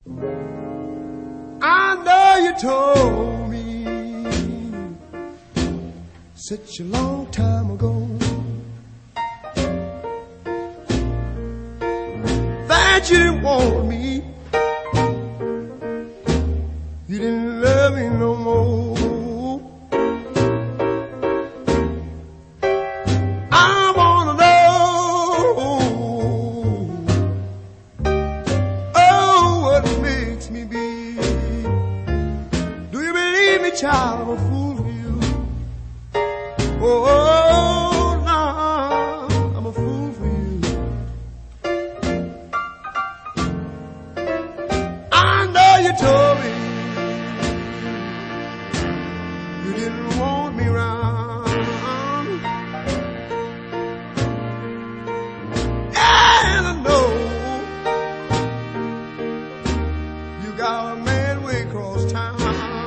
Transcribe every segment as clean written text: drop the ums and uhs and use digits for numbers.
I know you told me such a long time ago that you didn't want me, you didn't love me no more. I wanna know, oh, what makes me be. Do you believe me, child? I'm a fool for you. Oh, no, I'm a fool for you. I know you told me you didn't want me round, and I know you got a man way across town.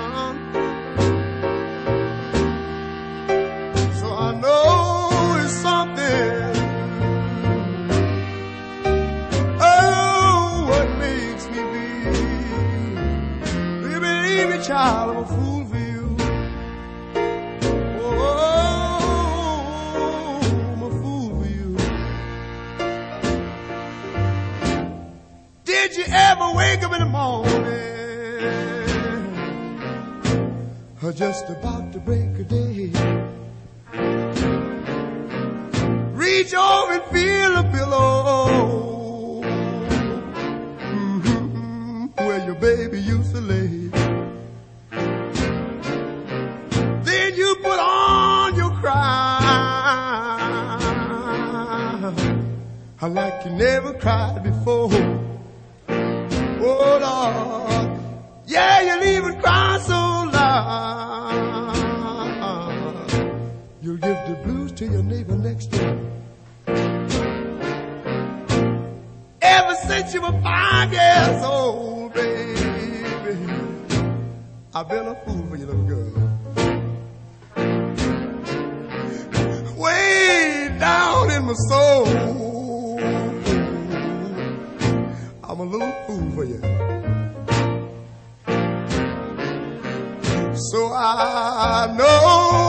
I know it's something, oh, what makes me be. Do you believe me, child? I'm a fool for you. Oh, I'm a fool for you. Did you ever wake up in the morning, or just about to break a day, reach over and feel a pillow, where your baby used to lay? Then you put on your cry like you never cried before. Oh Lord, yeah, you'll even cry so loud you'll give the blues to your neighbor next door. Ever since you were 5 years old, baby, I've been a fool for you, little girl. Way down in my soul, I'm a little fool for you. So I know